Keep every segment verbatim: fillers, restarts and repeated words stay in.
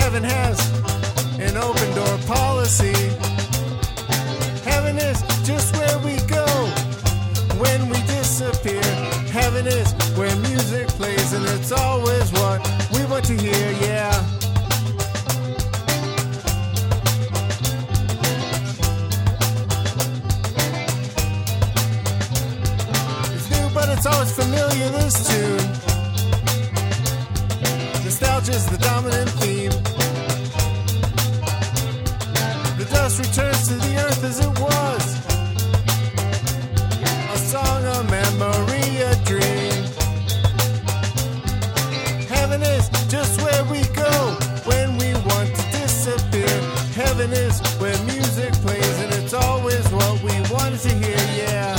heaven has an open door policy. Heaven is just where we go when we disappear. Heaven is where music plays, and it's always what we want to hear, yeah. It's new, but it's always familiar, this tune. Nostalgia's the dominant theme. The dust returns to the earth as it was. A song, a memory, a dream. Heaven is just where we go when we want to disappear. Heaven is where music plays, and it's always what we wanted to hear, yeah.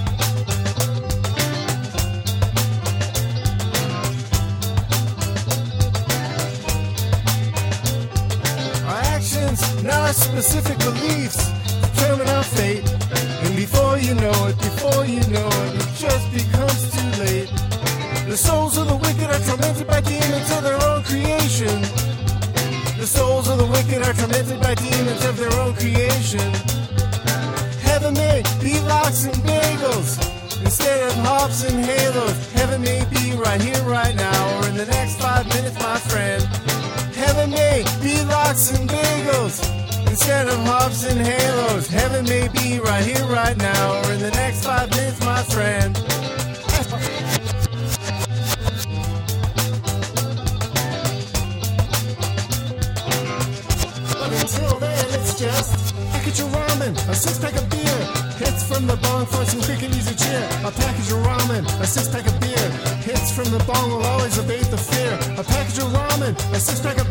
Not our specific beliefs determine our fate. And before you know it, before you know it, it just becomes too late. The souls of the wicked are tormented by demons of their own creation. The souls of the wicked are tormented by demons of their own creation. Heaven may be lox and bagels instead of hops and halos. Heaven may be right here, right now, or in the next five minutes, my friend. Heaven may be lox and bagels instead of hops and halos. Heaven may be right here, right now, or in the next five minutes, my friend. But until then, it's just a package of ramen, a six-pack of beer. Hits from the bong for some quick and easy cheer. A package of ramen, a six-pack of beer. Hits from the bong will always abate the fear. A package of ramen, a six-pack of